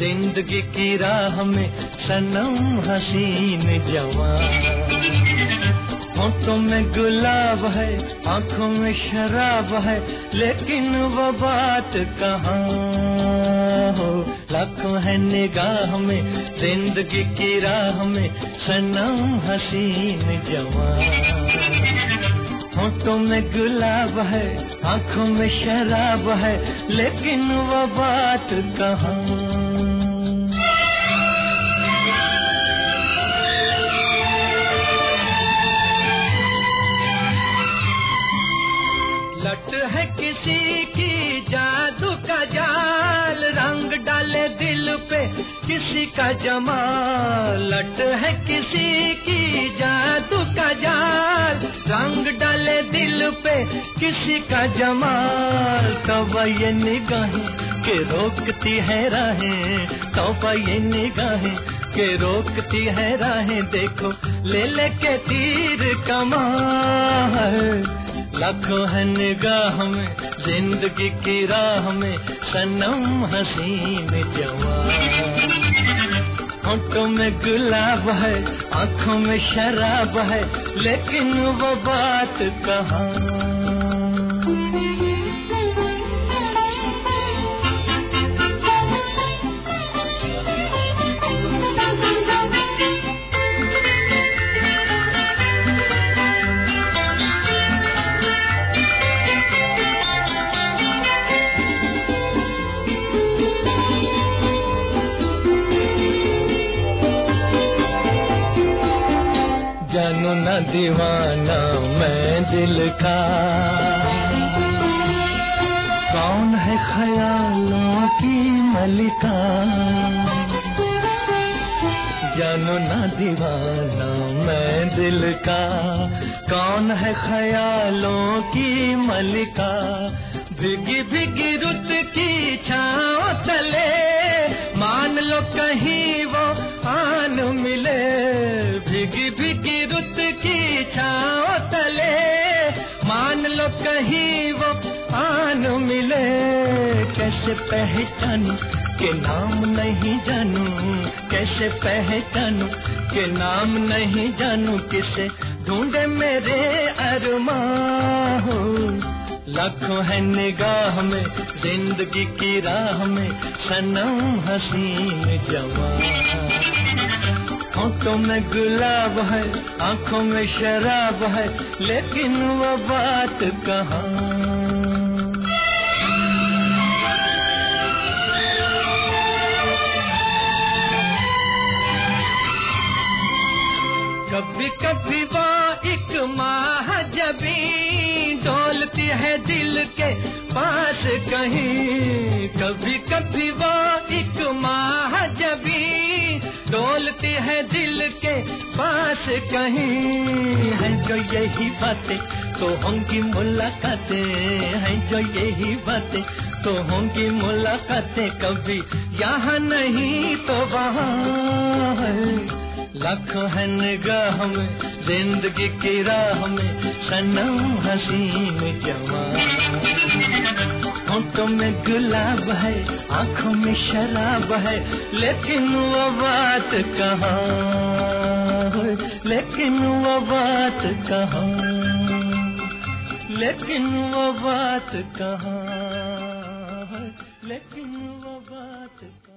जिंदगी की राह में सनम हसीन जवान। होठों में गुलाब है, आंखों में शराब है, लेकिन वो बात कहाँ हो। लाखों है निगाह में, जिंदगी की राह में सनम हसीन जवान। होठों में गुलाब है, आंखों में शराब है, लेकिन वो बात कहाँ। लट है किसी की जादू का जाल, रंग डाले दिल पे किसी का जमाल। लट है किसी की जादू का जाल, रंग डाले दिल पे किसी का जमाल। तौबा ये निगाहें के रोकती है राहें, तौबा ये निगाहें के रोकती है राहें, देखो ले ले के तीर कमाल। लाखों है निगाह में, जिंदगी की राह में सनम हसीन जवान। होठों में गुलाब है, आंखों में शराब है, लेकिन वो बात कहाँ। जानू ना दीवाना मैं दिल का, कौन है ख्यालों की मलिका। जानू ना दीवाना मैं दिल का, कौन है ख्यालों की मलिका। भीगी भीगी रुत की छाँव तले, मान लो कहीं वो आन मिले। भीगी भीगी रुत की छाँव तले, मान लो कहीं वो आन मिले। कैसे पहचानूं के नाम नहीं जानूं, कैसे पहचानूं के नाम नहीं जानूं, किसे ढूंढे मेरे अरमान हो। लाखों है निगाह में, जिंदगी की राह में सनम हसीन जवान। होठों में गुलाब है, आंखों में शराब है, लेकिन वो बात कहाँ। कभी कभी वो एक महाजबी डोलती है दिल के पास कहीं। कभी कभी वो एक महाजबी डोलती है दिल के पास कहीं। है जो यही बातें तो होंगी मुलाकातें, हैं जो यही बातें तो होंगी मुलाकातें। कभी यहाँ नहीं तो वहाँ है। लाखों है निगाह में, जिंदगी की राह में सनम हसीन जवान। होठों में गुलाब है, आंखों में शराब है, लेकिन वो बात कहाँ, लेकिन वो बात कहाँ, लेकिन वो बात कहाँ, लेकिन वो बात कहाँ।